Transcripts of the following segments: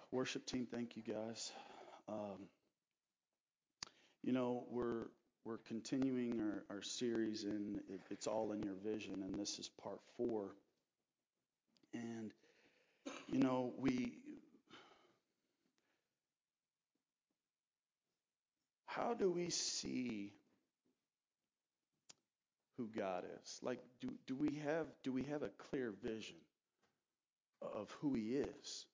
Worship team, thank you guys. Um, we're continuing our series in It's All in Your Vision, and this is part 4. And we how do we see who God is? Like, do we have a clear vision of who He is?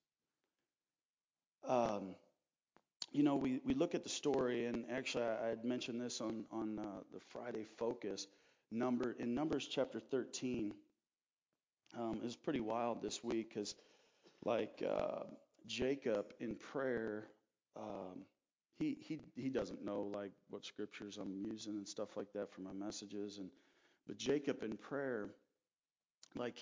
Um, we look at the story, and actually I had mentioned this on the Friday Focus. In Numbers chapter 13, it was pretty wild this week because, like, Jacob in prayer, he doesn't know like what scriptures I'm using and stuff like that for my messages, but Jacob in prayer, like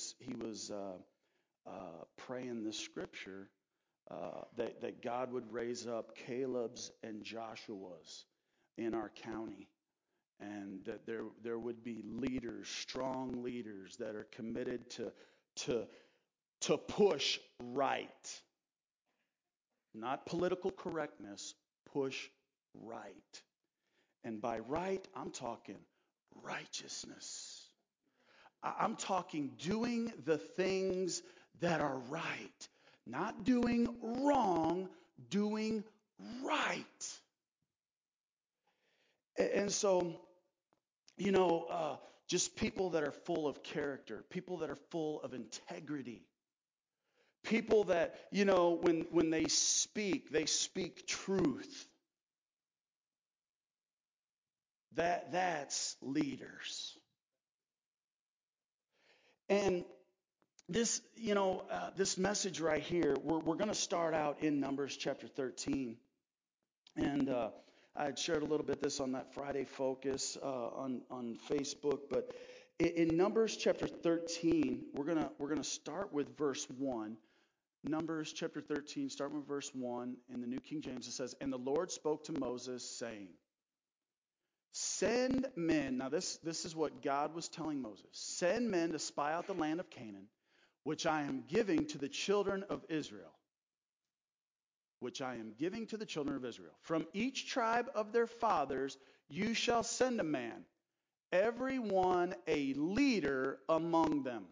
he was praying this scripture. That God would raise up Caleb's and Joshua's in our county, and that there would be leaders, strong leaders that are committed to push right, not political correctness, push right. And by right, I'm talking righteousness. I'm talking doing the things that are right. Not doing wrong, doing right. And so, just people that are full of character, people that are full of integrity, people that, when they speak truth. That's leaders. And this message right here, we're going to start out in Numbers chapter 13. And I had shared a little bit this on that Friday Focus on Facebook. But in Numbers chapter 13, we're gonna start with verse 1. Numbers chapter 13, start with verse 1. In the New King James, it says, "And the Lord spoke to Moses, saying, send men." Now this is what God was telling Moses. "Send men to spy out the land of Canaan, which I am giving to the children of Israel. Which I am giving to the children of Israel. From each tribe of their fathers you shall send a man, every one a leader among them."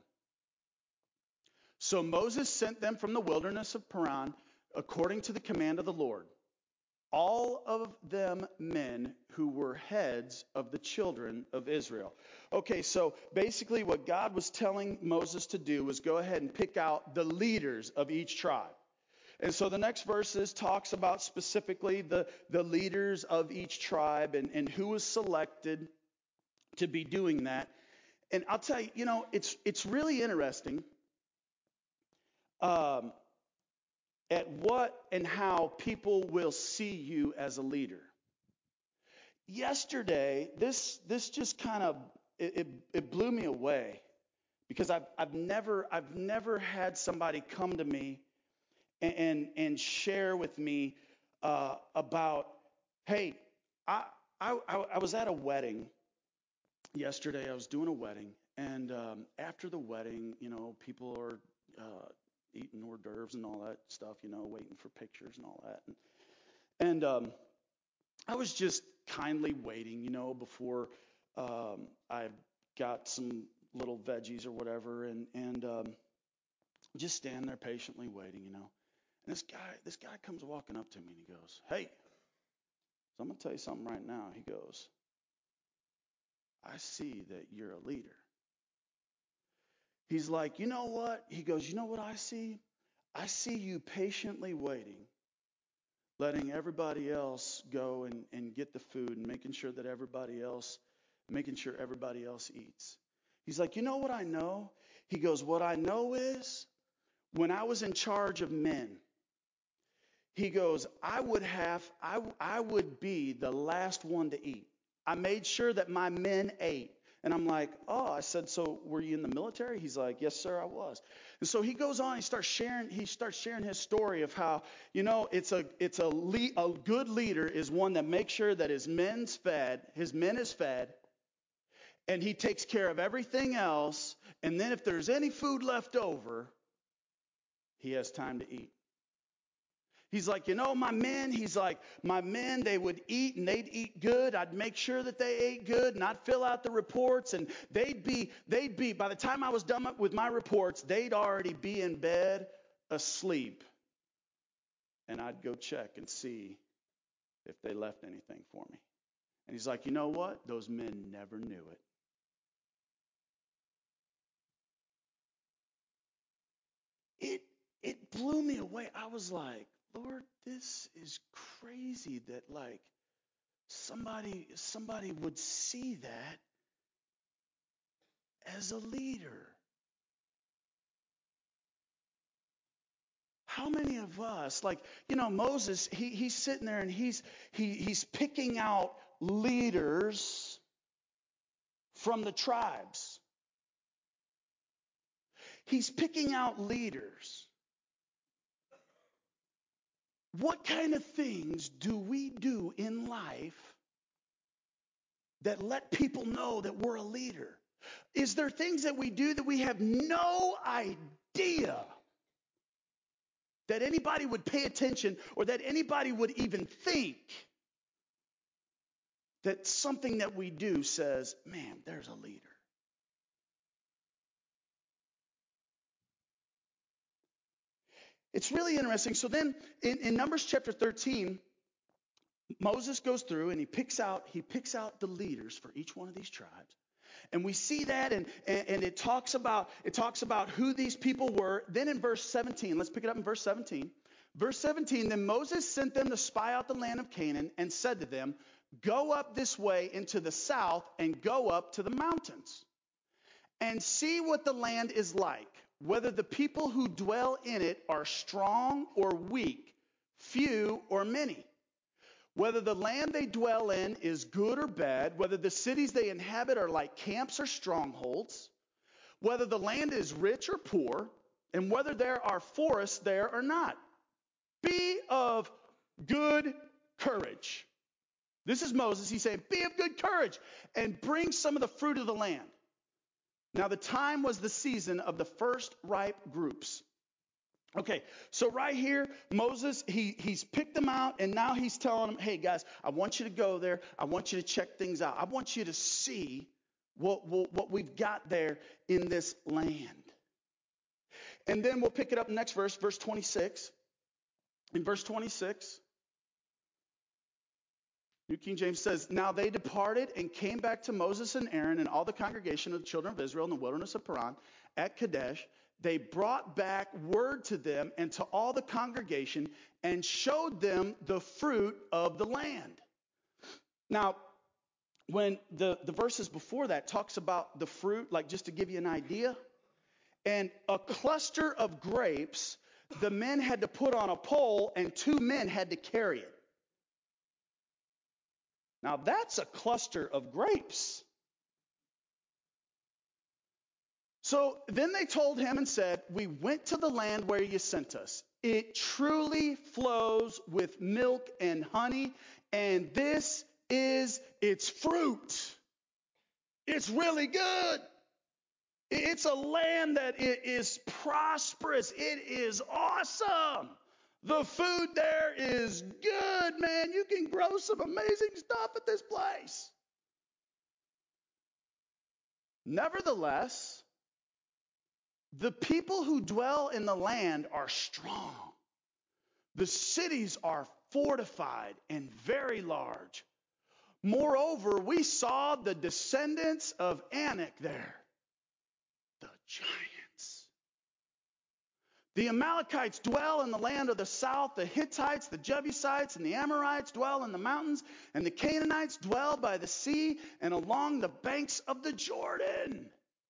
So Moses sent them from the wilderness of Paran according to the command of the Lord. All of them men who were heads of the children of Israel. Okay, so basically what God was telling Moses to do was go ahead and pick out the leaders of each tribe. And so the next verses talks about specifically the leaders of each tribe and who was selected to be doing that. And I'll tell you, it's really interesting at what and how people will see you as a leader. Yesterday, this just kind of it blew me away because I've never had somebody come to me and share with me about, hey, I was at a wedding yesterday. I was doing a wedding, and after the wedding, people are eating hors d'oeuvres and all that stuff, waiting for pictures and all that. And I was just kindly waiting, before I got some little veggies or whatever, and just standing there patiently waiting. And this guy comes walking up to me and he goes, "Hey," so I'm gonna tell you something right now. He goes, "I see that you're a leader." He's like, "You know what?" He goes, "You know what I see? I see you patiently waiting, letting everybody else go and get the food and making sure everybody else eats." He's like, "You know what I know?" He goes, "What I know is when I was in charge of men," he goes, I would be the last one to eat. I made sure that my men ate. And I'm like, "Oh," I said, "So were you in the military?" He's like, "Yes, sir, I was." And so he goes on, he starts sharing his story of how, a good leader is one that makes sure that his men is fed, and he takes care of everything else. And then if there's any food left over, he has time to eat. He's like, my men, they would eat and they'd eat good. I'd make sure that they ate good and I'd fill out the reports, and they'd be, by the time I was done with my reports, they'd already be in bed asleep. And I'd go check and see if they left anything for me. And he's like, you know what? Those men never knew it. It blew me away. I was like, Lord, this is crazy that like somebody would see that as a leader. How many of us, like, Moses, he's sitting there and he's picking out leaders from the tribes. He's picking out leaders. What kind of things do we do in life that let people know that we're a leader? Is there things that we do that we have no idea that anybody would pay attention or that anybody would even think that something that we do says, man, there's a leader? It's really interesting. So then in Numbers chapter 13, Moses goes through and he picks out the leaders for each one of these tribes. And we see that and it talks about who these people were. Then in verse 17, let's pick it up in verse 17. Verse 17, then Moses sent them to spy out the land of Canaan and said to them, go up this way into the south and go up to the mountains and see what the land is like, whether the people who dwell in it are strong or weak, few or many, whether the land they dwell in is good or bad, whether the cities they inhabit are like camps or strongholds, whether the land is rich or poor, and whether there are forests there or not. Be of good courage. This is Moses. He's saying, be of good courage and bring some of the fruit of the land. Now, the time was the season of the first ripe grapes. Okay, so right here, Moses, he's picked them out, and now he's telling them, hey, guys, I want you to go there. I want you to check things out. I want you to see what we've got there in this land. And then we'll pick it up next verse 26. In verse 26, New King James says, now they departed and came back to Moses and Aaron and all the congregation of the children of Israel in the wilderness of Paran at Kadesh. They brought back word to them and to all the congregation and showed them the fruit of the land. Now, when the verses before that talks about the fruit, like just to give you an idea, and a cluster of grapes, the men had to put on a pole and 2 men had to carry it. Now, that's a cluster of grapes. So then they told him and said, we went to the land where you sent us. It truly flows with milk and honey, and this is its fruit. It's really good. It's a land that is prosperous. It is awesome. The food there is good, man. You can grow some amazing stuff at this place. Nevertheless, the people who dwell in the land are strong. The cities are fortified and very large. Moreover, we saw the descendants of Anak there, the giants. The Amalekites dwell in the land of the south. The Hittites, the Jebusites, and the Amorites dwell in the mountains. And the Canaanites dwell by the sea and along the banks of the Jordan.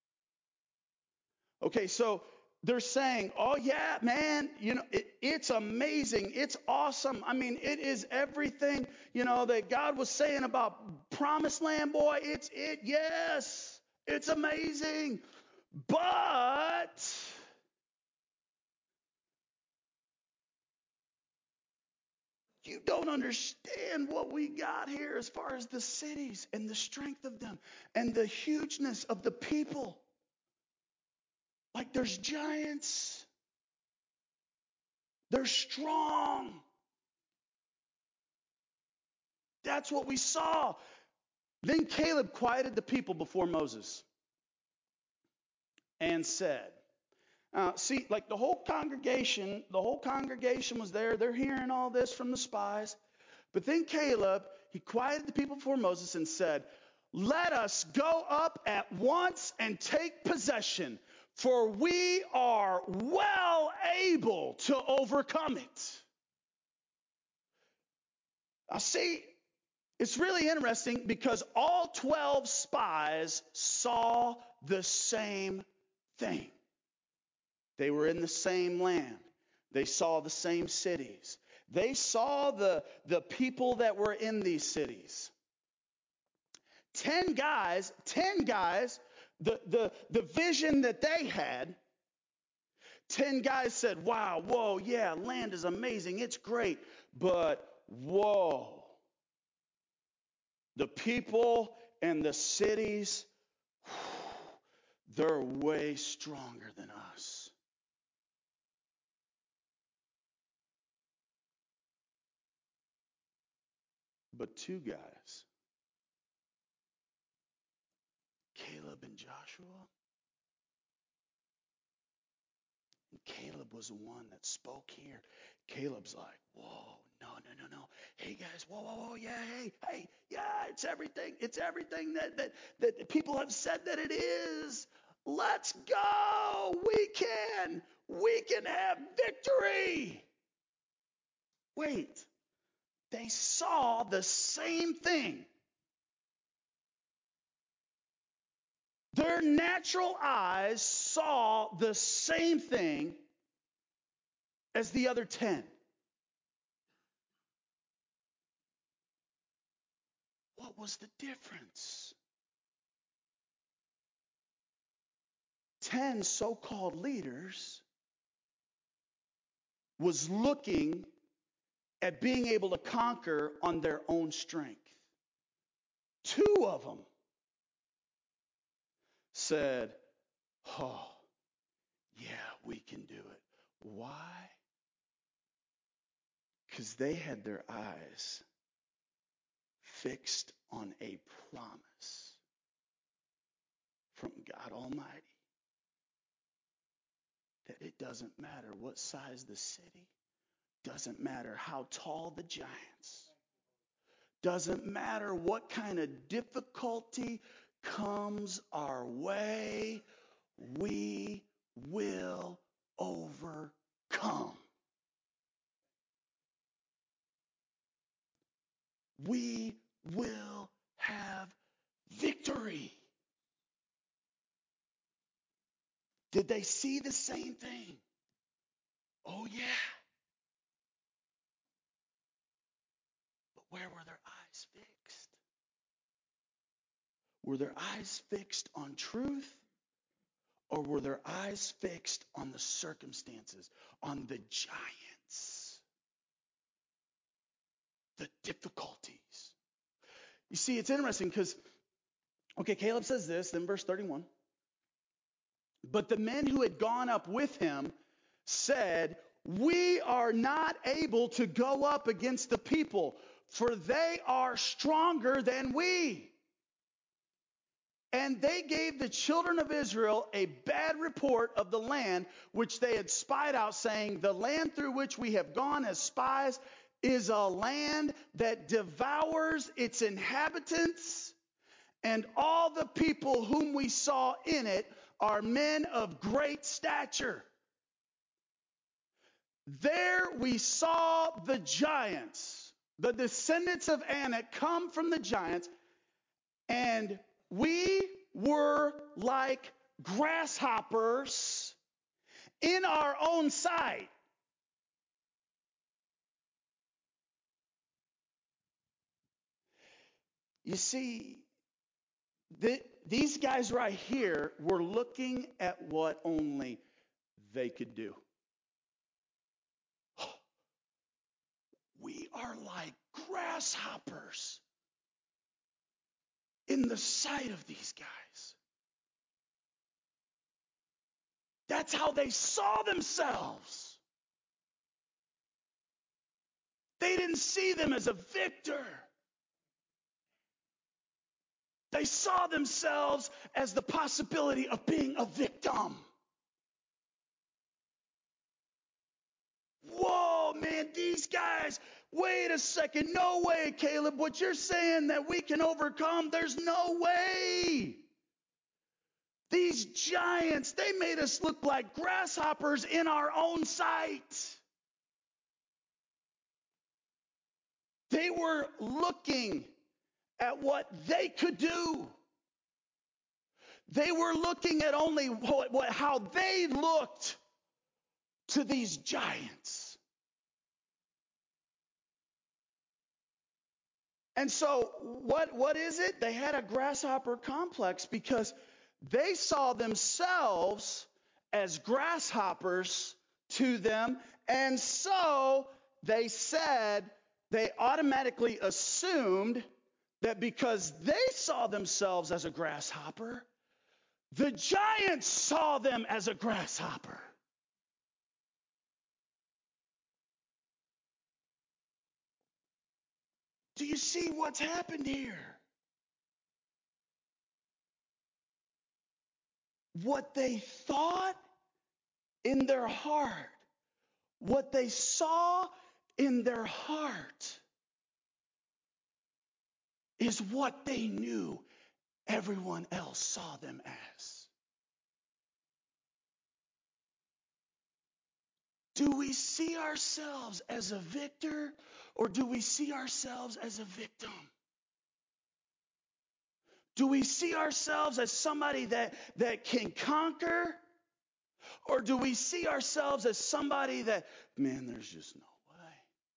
Okay, so they're saying, oh yeah, man, it's amazing. It's awesome. I mean, it is everything, that God was saying about promised land, boy. It's it. Yes, it's amazing. But you don't understand what we got here as far as the cities and the strength of them and the hugeness of the people. Like there's giants. They're strong. That's what we saw. Then Caleb quieted the people before Moses and said, see, like the whole congregation was there. They're hearing all this from the spies. But then Caleb, he quieted the people before Moses and said, let us go up at once and take possession, for we are well able to overcome it. Now see, it's really interesting because all 12 spies saw the same thing. They were in the same land. They saw the same cities. They saw the people that were in these cities. 10 guys, the vision that they had, 10 guys said, wow, whoa, yeah, land is amazing, it's great, but whoa, the people and the cities, they're way stronger than us. But 2 guys, Caleb and Joshua, and Caleb was the one that spoke here. Caleb's like, whoa, no. Hey guys, whoa, yeah, hey, yeah, it's everything that people have said that it is. Let's go. We can have victory. Wait, they saw the same thing. Their natural eyes saw the same thing as the other 10. What was the difference? 10 so-called leaders was looking at being able to conquer on their own strength. 2 of them said, oh, yeah, we can do it. Why? Because they had their eyes fixed on a promise from God Almighty that it doesn't matter what size the city, doesn't matter how tall the giants, doesn't matter what kind of difficulty comes our way, we will overcome. We will have victory. Did they see the same thing? Oh, yeah. But where were their eyes fixed? Were their eyes fixed on truth? Or were their eyes fixed on the circumstances, on the giants, the difficulties? You see, it's interesting because, okay, Caleb says this, then verse 31. But the men who had gone up with him said, we are not able to go up against the people, for they are stronger than we. And they gave the children of Israel a bad report of the land which they had spied out, saying, the land through which we have gone as spies is a land that devours its inhabitants, and all the people whom we saw in it are men of great stature. There we saw the giants, the descendants of Anak come from the giants, and we were like grasshoppers in our own sight. You see, these guys right here were looking at what only they could do. We are like grasshoppers in the sight of these guys. That's how they saw themselves. They didn't see them as a victor. They saw themselves as the possibility of being a victim. Whoa, man, these guys, wait a second. No way, Caleb. What you're saying that we can overcome, there's no way. These giants, they made us look like grasshoppers in our own sight. They were looking at what they could do. They were looking at only how they looked to these giants. And so what is it? They had a grasshopper complex because they saw themselves as grasshoppers to them. And so they said, they automatically assumed that because they saw themselves as a grasshopper, the giants saw them as a grasshopper. Do you see what's happened here? What they thought in their heart, what they saw in their heart, is what they knew everyone else saw them as. Do we see ourselves as a victor, or do we see ourselves as a victim? Do we see ourselves as somebody that can conquer, or do we see ourselves as somebody that, man, there's just no way?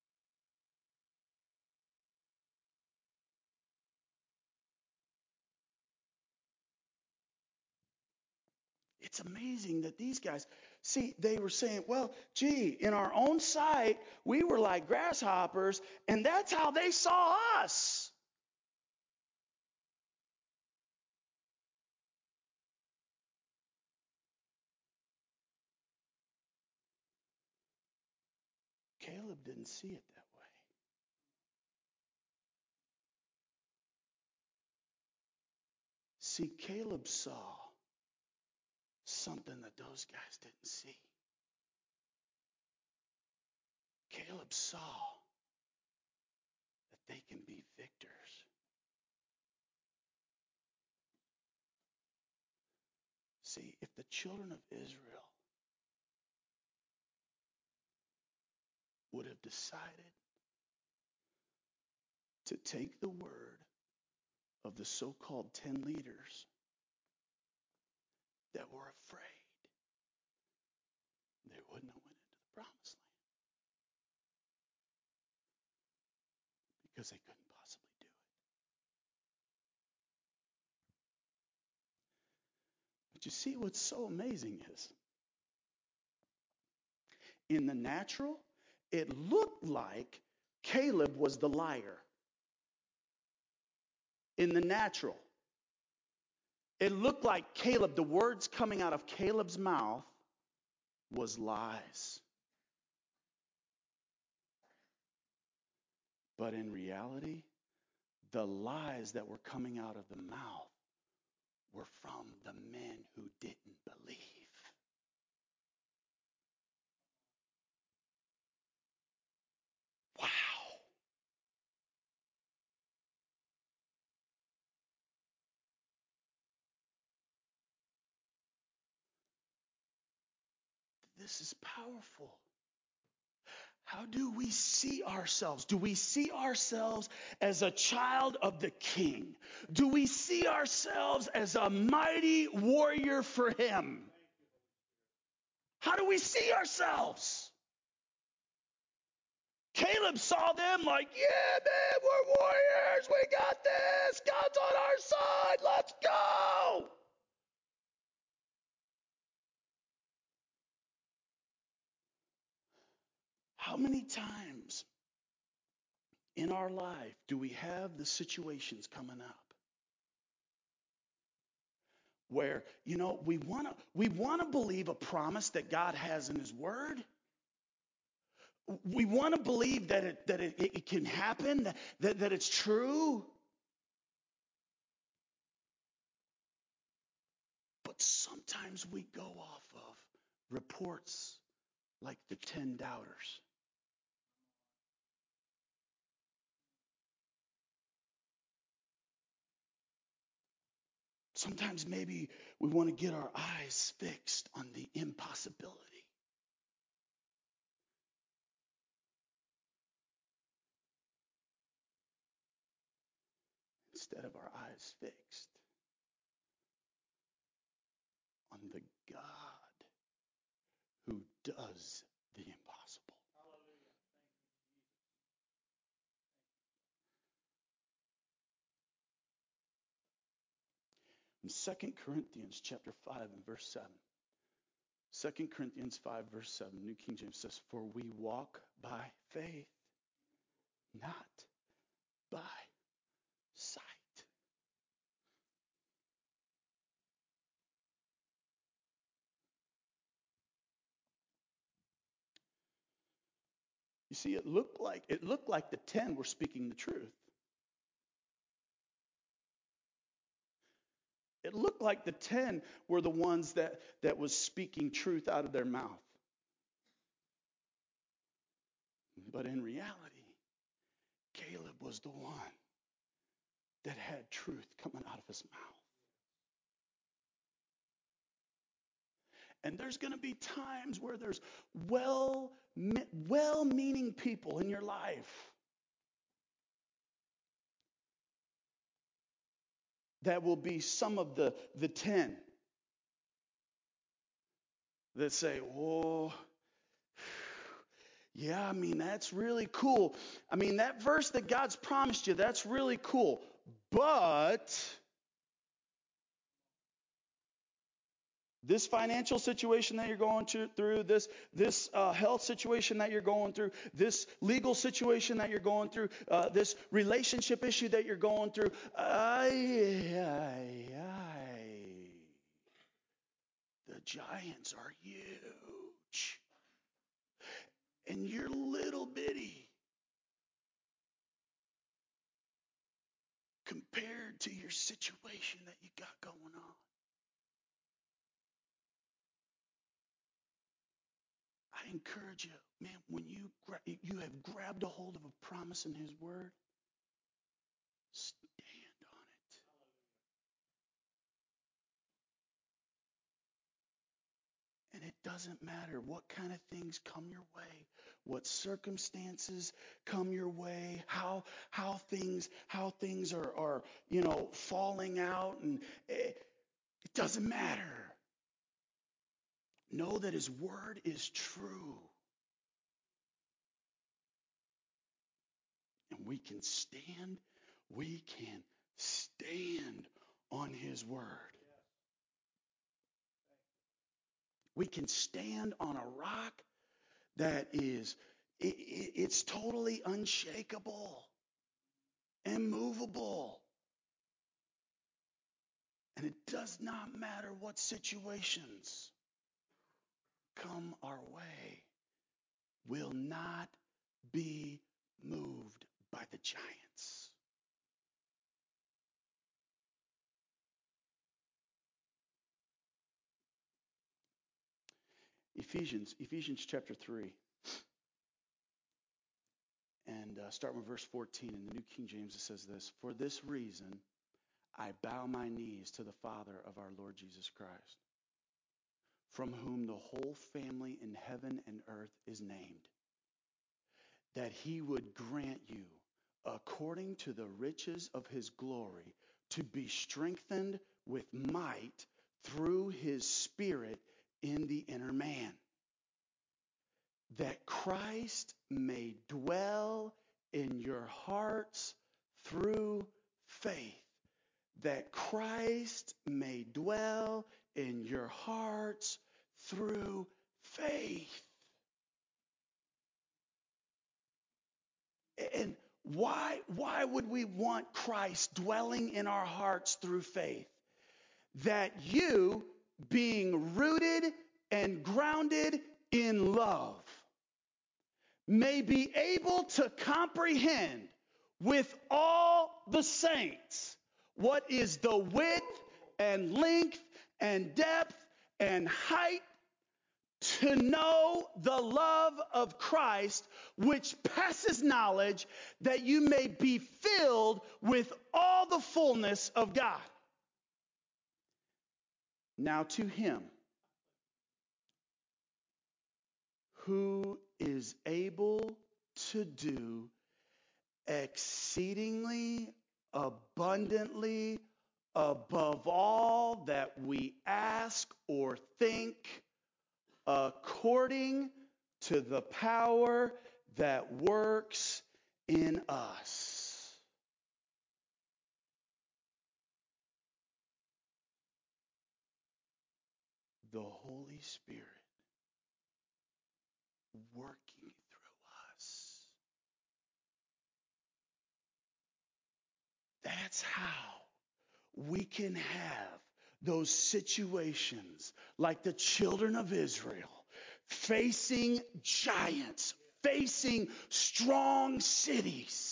It's amazing that these guys, see, they were saying, well, gee, in our own sight, we were like grasshoppers, and that's how they saw us. Caleb didn't see it that way. See, Caleb saw something that those guys didn't see. Caleb saw that they can be victors. See, if the children of Israel would have decided to take the word of the so-called 10 leaders that were afraid, they wouldn't have went into the promised land because they couldn't possibly do it. But you see, what's so amazing is, in the natural, it looked like Caleb was the liar. In the natural, it looked like Caleb, the words coming out of Caleb's mouth was lies. But in reality, the lies that were coming out of the mouth were from the men who didn't believe. Wow. This is powerful. How do we see ourselves? Do we see ourselves as a child of the King? Do we see ourselves as a mighty warrior for Him? How do we see ourselves? Caleb saw them like, yeah, man, we're warriors. We got this. God's on our side. Let's go. How many times in our life do we have the situations coming up where, we want to believe a promise that God has in His Word? We want to believe that it can happen, that it's true. But sometimes we go off of reports like the 10 doubters. Sometimes maybe we want to get our eyes fixed on the impossibility instead of our eyes fixed on the God who does the impossible. In 2 Corinthians chapter 5 and verse 7. 2 Corinthians 5 verse 7, New King James says, "For we walk by faith, not by sight." You see, it looked like the 10 were speaking the truth. It looked like the 10 were the ones that was speaking truth out of their mouth. But in reality, Caleb was the one that had truth coming out of his mouth. And there's going to be times where there's well-meaning people in your life that will be some of the 10 that say, "Oh, yeah, I mean, that's really cool. I mean, that verse that God's promised you, that's really cool. But this financial situation that you're going through, this health situation that you're going through, this legal situation that you're going through, this relationship issue that you're going through, the giants are huge. And you're little bitty compared to your situation that you got going on." I encourage you, man, when you have grabbed a hold of a promise in His Word, stand on it. And it doesn't matter what kind of things come your way, what circumstances come your way, how things are falling out, and it doesn't matter. Know that His Word is true. And we can stand on His Word. We can stand on a rock that is, it's totally unshakable, immovable. And it does not matter what situations come our way, will not be moved by the giants. Ephesians chapter 3. And start with verse 14. In the New King James, it says this: "For this reason, I bow my knees to the Father of our Lord Jesus Christ, from whom the whole family in heaven and earth is named, that He would grant you, according to the riches of His glory, to be strengthened with might through His Spirit in the inner man, that Christ may dwell in your hearts through faith." That Christ may dwell in your hearts through faith. And why would we want Christ dwelling in our hearts through faith? That you, being rooted and grounded in love, may be able to comprehend with all the saints what is the width and length and depth and height, to know the love of Christ, which passes knowledge, that you may be filled with all the fullness of God. Now to him who is able to do exceedingly abundantly above all that we ask or think, according to the power that works in us. The Holy Spirit working through us. That's how we can have those situations like the children of Israel facing giants, facing strong cities.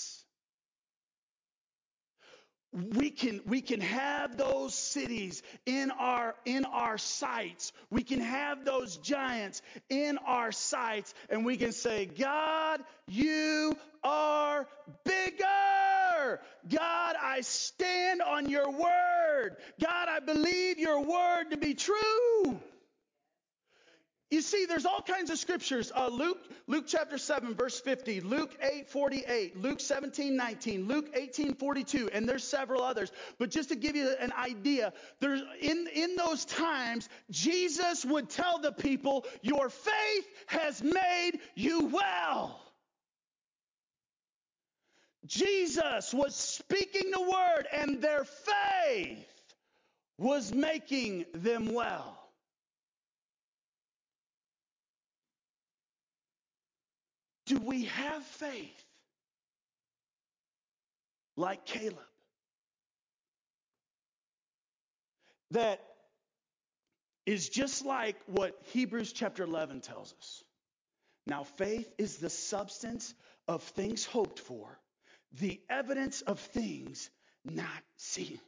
We can have those cities in our sights. We can have those giants in our sights, and we can say, God, you are bigger. God, I stand on your word. God, I believe your word to be true. You see, there's all kinds of scriptures. Luke chapter 7, verse 50, Luke 8:48, Luke 17:19, Luke 18:42, and there's several others. But just to give you an idea, there's in those times, Jesus would tell the people, your faith has made you well. Jesus was speaking the word, and their faith was making them well. Do we have faith like Caleb that is just like what Hebrews chapter 11 tells us? Now, faith is the substance of things hoped for, the evidence of things not seen.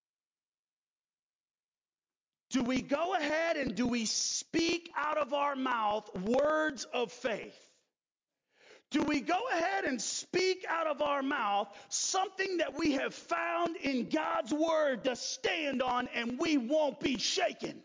Do we go ahead and do we speak out of our mouth words of faith? Do we go ahead and speak out of our mouth something that we have found in God's word to stand on, and we won't be shaken?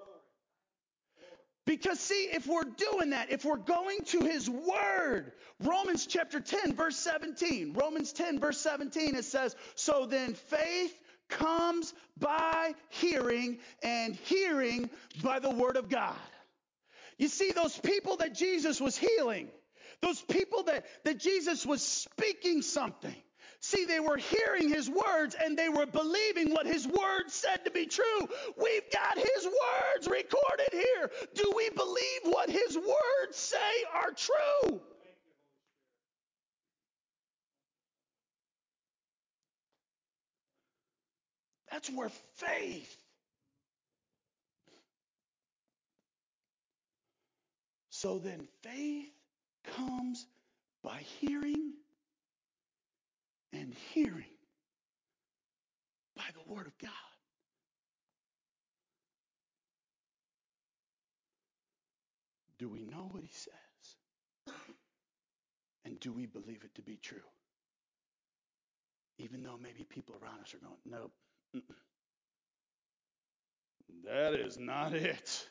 Because see, if we're doing that, if we're going to his word, Romans chapter 10, verse 17, Romans 10, verse 17, it says, so then faith comes by hearing, and hearing by the word of God. You see, those people that Jesus was healing, those people that Jesus was speaking something. See, they were hearing his words and they were believing what his word said to be true. We've got his words recorded here. Do we believe what his words say are true? That's where faith. So then faith comes by hearing, and hearing by the word of God. Do we know what he says? And do we believe it to be true? Even though maybe people around us are going, nope, that is not it.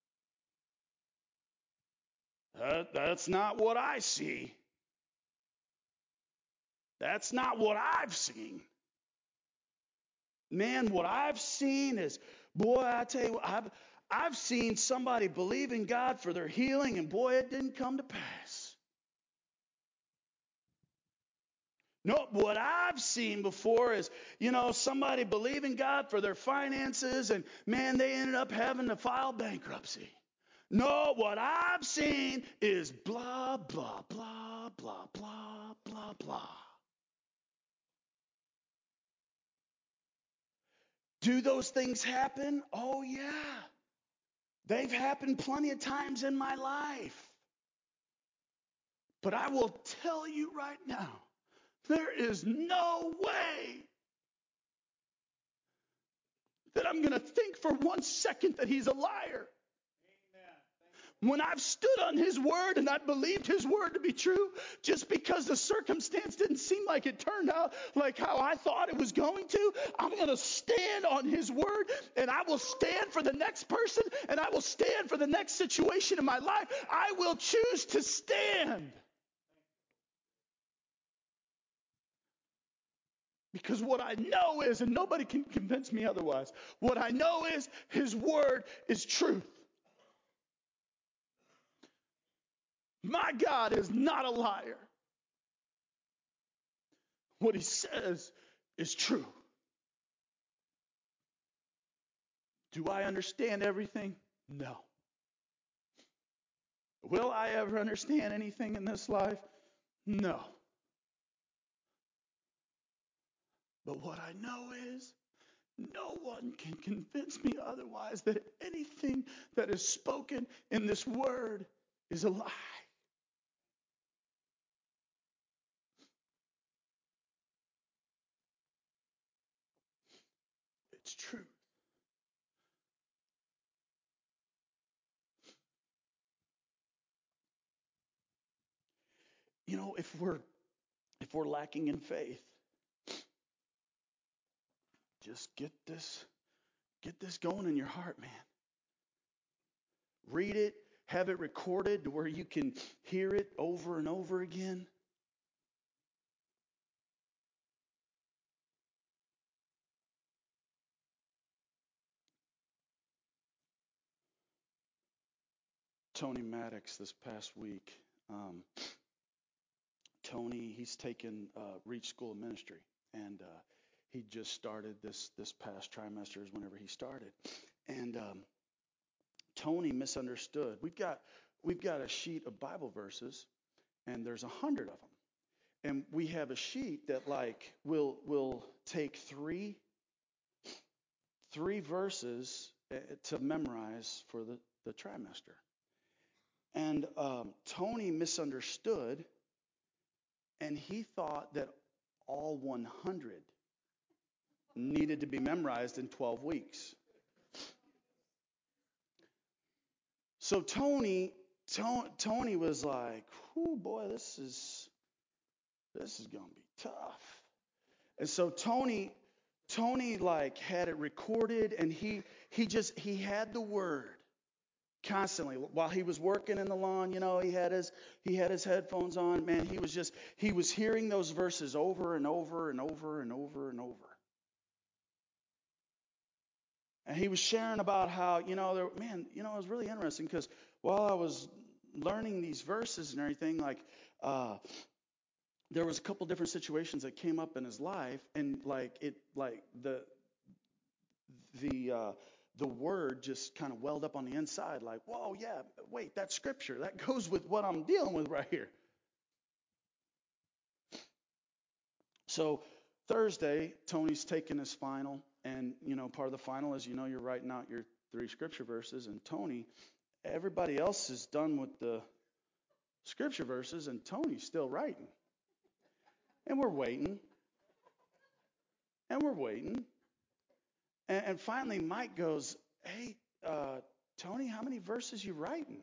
That's not what I see. That's not what I've seen. Man, what I've seen is, boy, I tell you what, I've seen somebody believe in God for their healing, and boy, it didn't come to pass. No, what I've seen before is, somebody believing God for their finances, and man, they ended up having to file bankruptcy. No, what I've seen is blah, blah, blah, blah, blah, blah, blah. Do those things happen? Oh, yeah. They've happened plenty of times in my life. But I will tell you right now, there is no way that I'm going to think for 1 second that he's a liar. When I've stood on his word and I believed his word to be true, just because the circumstance didn't seem like it turned out like how I thought it was going to, I'm going to stand on his word, and I will stand for the next person, and I will stand for the next situation in my life. I will choose to stand. Because what I know is, and nobody can convince me otherwise, what I know is his word is truth. My God is not a liar. What he says is true. Do I understand everything? No. Will I ever understand anything in this life? No. But what I know is, no one can convince me otherwise that anything that is spoken in this word is a lie. It's true. You know, if we're lacking in faith, just get this going in your heart, man. Read it, have it recorded to where you can hear it over and over again. Tony Maddox this past week. Tony, he's taken Reach School of Ministry, and he just started this past trimester is whenever he started. And Tony misunderstood. We've got a sheet of Bible verses, and there's 100 of them. And we have a sheet that like will take three verses to memorize for the trimester. And Tony misunderstood, and he thought that all 100 needed to be memorized in 12 weeks. So Tony was like, "Whoo, boy, this is gonna be tough." And so Tony like had it recorded, and he had the word constantly while he was working in the lawn. You know, he had his headphones on. Man, he was hearing those verses over and over and over and over and over. And he was sharing about how, it was really interesting because while I was learning these verses and everything, like there was a couple different situations that came up in his life, and the word just kind of welled up on the inside, like, whoa, yeah, wait, that's scripture. That goes with what I'm dealing with right here. So Thursday, Tony's taking his final, and, part of the final is, you're writing out your 3 scripture verses, and Tony, everybody else is done with the scripture verses, and Tony's still writing. And we're waiting. And finally, Mike goes, "Hey, Tony, how many verses you writing?"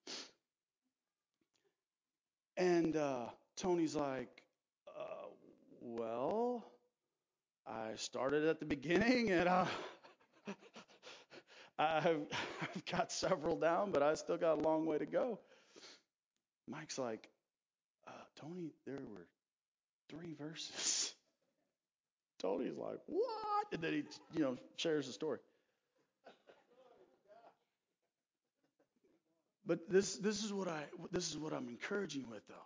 And Tony's like, "Well, I started at the beginning, and I've got several down, but I still got a long way to go." Mike's like, "Tony, there were 3 verses." Tony's like, "What?" And then he, shares the story. But this is what I'm encouraging you with, though.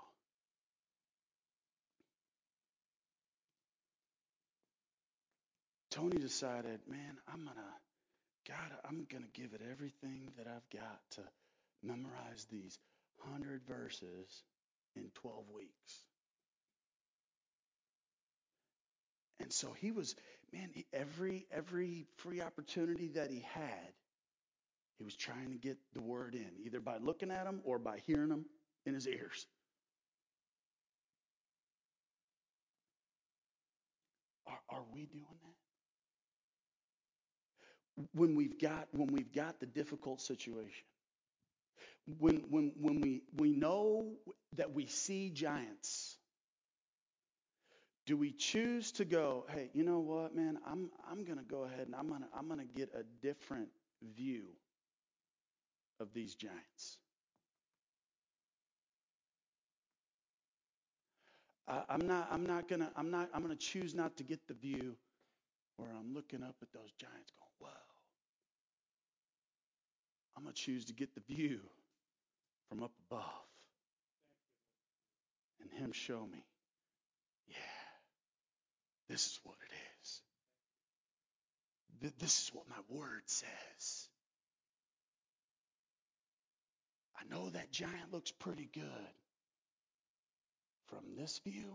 Tony decided, man, I'm gonna give it everything that I've got to memorize these 100 verses in 12 weeks. And so he was, man, every free opportunity that he had, he was trying to get the word in, either by looking at them or by hearing them in his ears. Are we doing that? when we've got the difficult situation, when we know that we see giants, do we choose to go, hey, you know what, man, I'm gonna go ahead and I'm gonna get a different view of these giants. I'm gonna choose not to get the view where I'm looking up at those giants going, whoa. I'm gonna choose to get the view from up above and him show me, yeah, this is what it is. This is what my word says. I know that giant looks pretty good. From this view,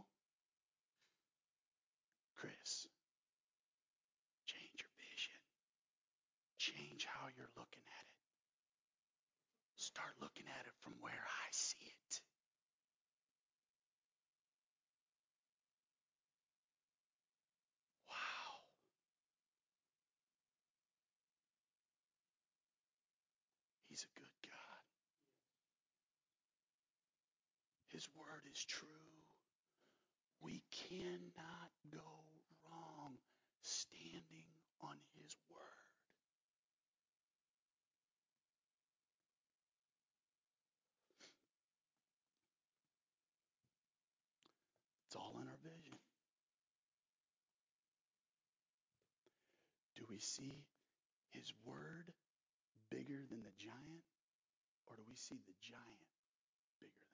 Chris, change your vision. Change how you're looking at it. Start looking at it from where I see it. Wow. He's a good God. His word is true. We cannot go wrong standing on his word. It's all in our vision. Do we see his word bigger than the giant, or do we see the giant bigger than